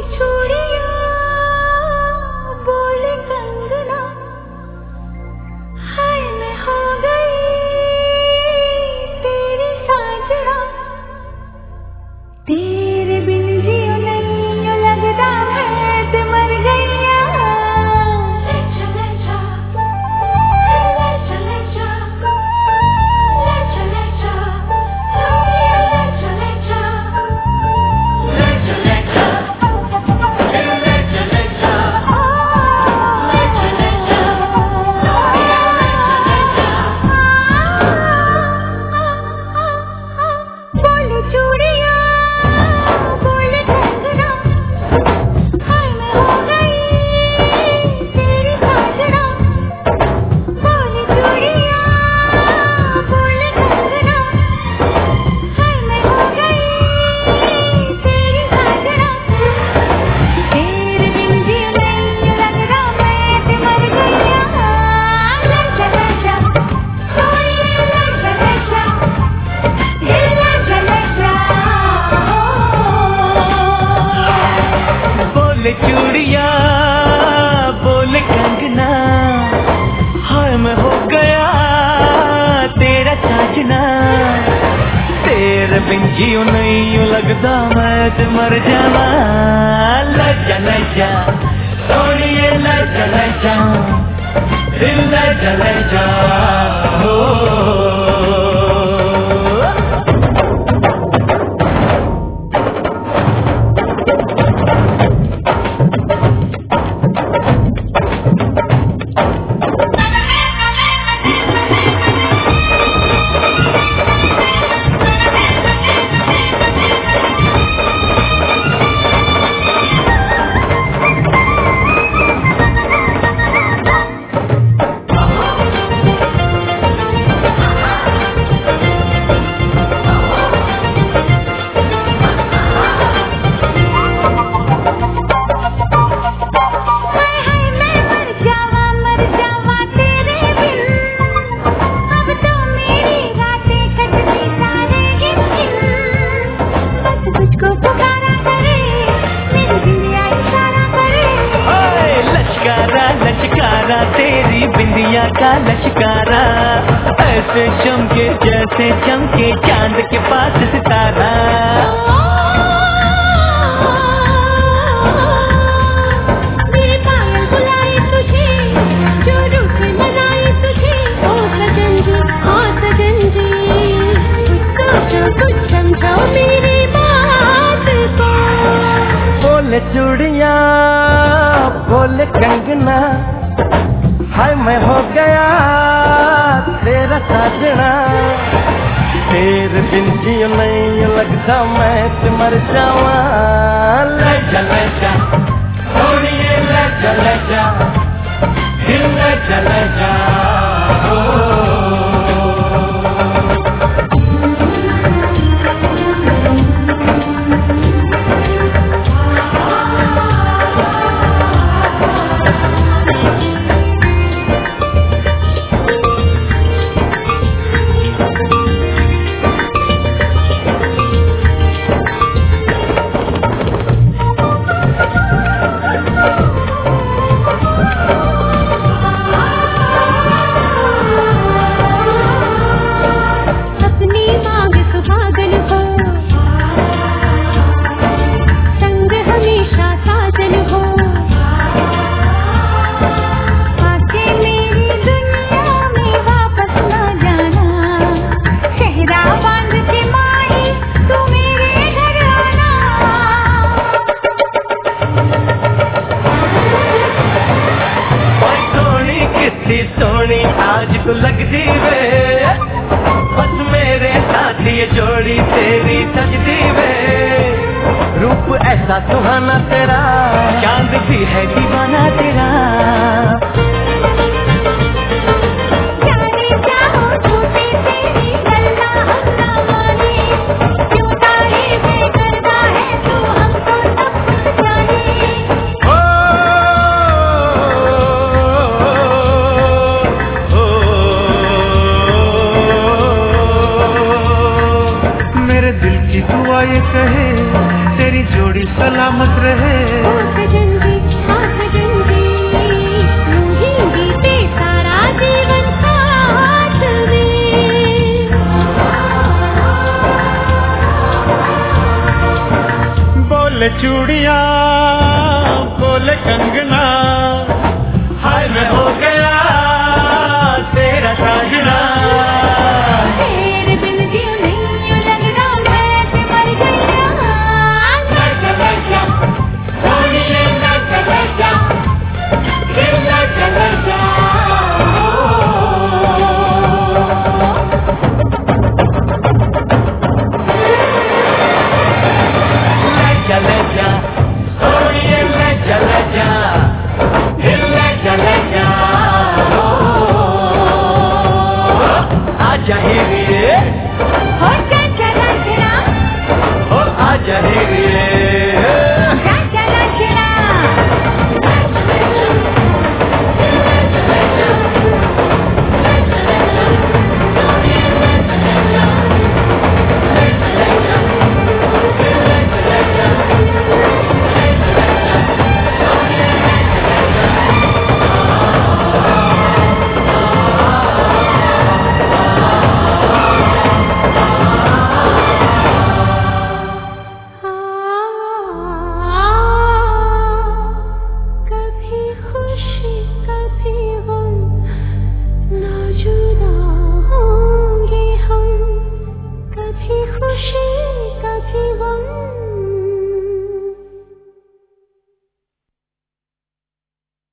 चूड़िया बोले कंगना, हाय मैं हो गया तेरा साजना। तेरे बिन जियो नहीं यूं लगता मैं तो मर जावा। लजा लजा सोनिए लजा लजा, दिल लजा लजा हो। तेरी बिंदिया का लश्कारा ऐसे चमके जैसे चमके चांद के पास सितारा। मेरे पायल बुलाए तुझे, जो रूप लगाए तुझे, ओ सजन जी, ओ सजन जी, कुछ समझो मेरी बात को। बोले चूड़िया बोले कंगना, हाय मैं हो गया तेरा साजना। तेरे बिन जियो नहीं लगता मैं तो मर जावा। लजा लजा सोनिए लजा लजा, दिल लजा लजा हो। सोनी आज तो लगती वे, बस मेरे साथ ये जोड़ी तेरी सजती वे। रूप ऐसा सुहाना तेरा, चांद भी है दीवाना तेरा। दुआ ये कहे तेरी जोड़ी सलामत साथ रहे। ओ सजन जी, हाँ सजन जी, यूं ही बीते सारा जीवन साथ में। बोले चूड़िया बोले कंगना, हाय मैं हो गया तेरा साजना।